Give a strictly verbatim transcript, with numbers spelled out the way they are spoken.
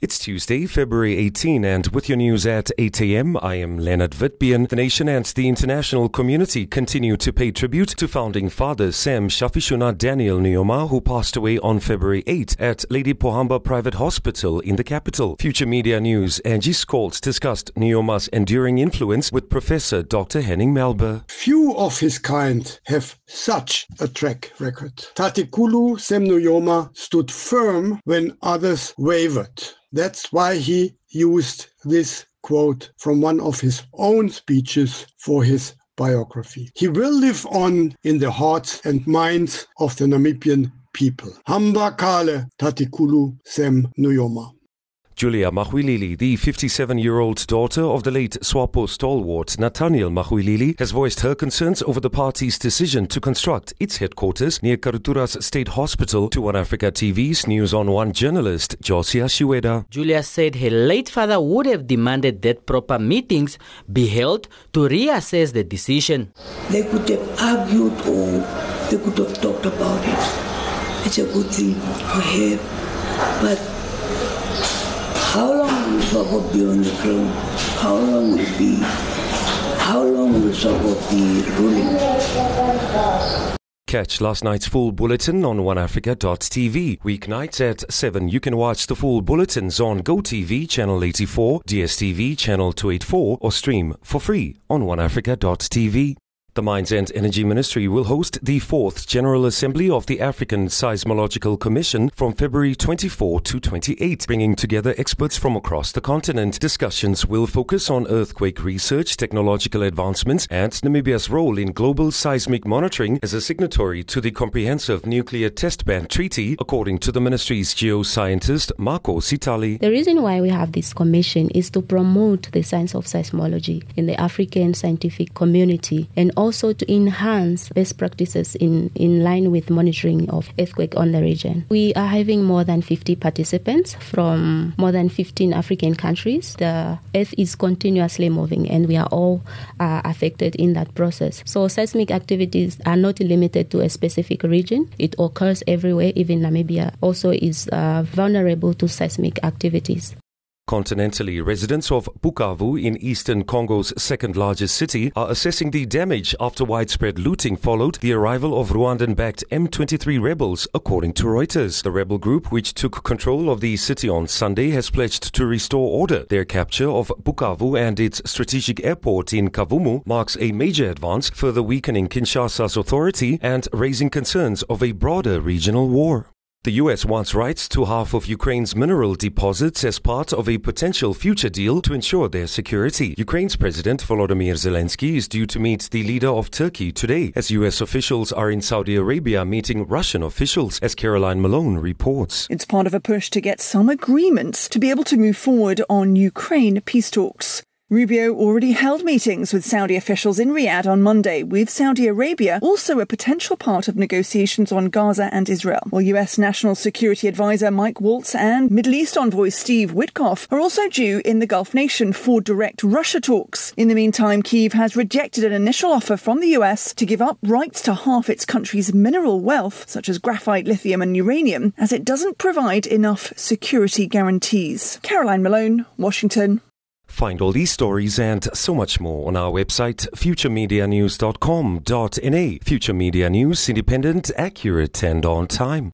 It's Tuesday, February eighteenth, and with your news at eight a.m., I am Leonard Witbeen. The nation and the international community continue to pay tribute to founding father Sam Shafishuna Daniel Nyoma, who passed away on February eighth at Lady Pohamba Private Hospital in the capital. Future Media News' Angie Scholz discussed Nyoma's enduring influence with Professor Doctor Henning Melber. Few of his kind have such a track record. Tatekulu Sam Nyoma stood firm when others wavered. That's why he used this quote from one of his own speeches for his biography. He will live on in the hearts and minds of the Namibian people. Hamba Kale Tatekulu Sam Nyoma. Julia Mahwilili, the fifty-seven-year-old daughter of the late SWAPO stalwart Nathaniel Mahwilili, has voiced her concerns over the party's decision to construct its headquarters near Karutura's State Hospital to One Africa T V's News on One journalist Josia Shiweda. Julia said her late father would have demanded that proper meetings be held to reassess the decision. They could have argued or they could have talked about it. It's a good thing for her, but how long will SWAPO be on the throne? How long will it be? How long will SWAPO be ruling? Catch last night's full bulletin on one africa dot t v. Weeknights at seven. You can watch the full bulletins on GoTV channel eighty-four, D S T V channel two eighty-four, or stream for free on one africa dot t v. The Mines and Energy Ministry will host the fourth General Assembly of the African Seismological Commission from February twenty-fourth to twenty-eighth, bringing together experts from across the continent. Discussions will focus on earthquake research, technological advancements, and Namibia's role in global seismic monitoring as a signatory to the Comprehensive Nuclear Test Ban Treaty, according to the ministry's geoscientist Marco Sitali. The reason why we have this commission is to promote the science of seismology in the African scientific community, and also to enhance best practices in, in line with monitoring of earthquake on the region. We are having more than fifty participants from more than fifteen African countries. The earth is continuously moving and we are all uh, affected in that process. So seismic activities are not limited to a specific region. It occurs everywhere. Even Namibia also is uh, vulnerable to seismic activities. Continentally, residents of Bukavu in eastern Congo's second largest city are assessing the damage after widespread looting followed the arrival of Rwandan-backed M twenty-three rebels, according to Reuters. The rebel group, which took control of the city on Sunday, has pledged to restore order. Their capture of Bukavu and its strategic airport in Kavumu marks a major advance, further weakening Kinshasa's authority and raising concerns of a broader regional war. The U S wants rights to half of Ukraine's mineral deposits as part of a potential future deal to ensure their security. Ukraine's President Volodymyr Zelensky is due to meet the leader of Turkey today, as U S officials are in Saudi Arabia meeting Russian officials, as Caroline Malone reports. It's part of a push to get some agreements to be able to move forward on Ukraine peace talks. Rubio already held meetings with Saudi officials in Riyadh on Monday, with Saudi Arabia also a potential part of negotiations on Gaza and Israel. While U S National Security Advisor Mike Waltz and Middle East envoy Steve Witkoff are also due in the Gulf nation for direct Russia talks. In the meantime, Kyiv has rejected an initial offer from the U S to give up rights to half its country's mineral wealth, such as graphite, lithium and uranium, as it doesn't provide enough security guarantees. Caroline Malone, Washington. Find all these stories and so much more on our website, future media news dot com dot n a. Future Media News, independent, accurate and on time.